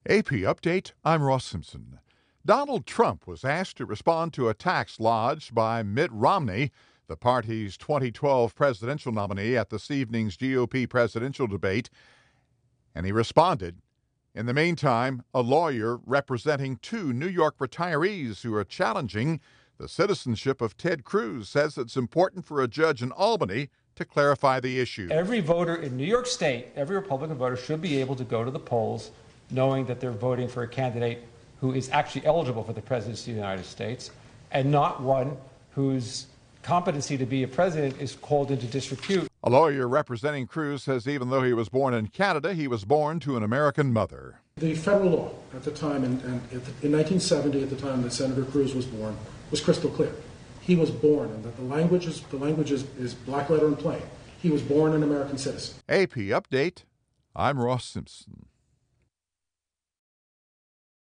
AP Update, I'm Ross Simpson. Donald Trump was asked to respond to attacks lodged by Mitt Romney, the party's 2012 presidential nominee, at this evening's GOP presidential debate, and he responded. In the meantime, a lawyer representing two New York retirees who are challenging the citizenship of Ted Cruz says it's important for a judge in Albany to clarify the issue. Every voter in New York State, every Republican voter should be able to go to the polls knowing that they're voting for a candidate who is actually eligible for the presidency of the United States and not one whose competency to be a president is called into disrepute. A lawyer representing Cruz says even though he was born in Canada, he was born to an American mother. The federal law at the time, in 1970, at the time that Senator Cruz was born, was crystal clear. He was born, and that the language is black letter and plain. He was born an American citizen. AP Update, I'm Ross Simpson.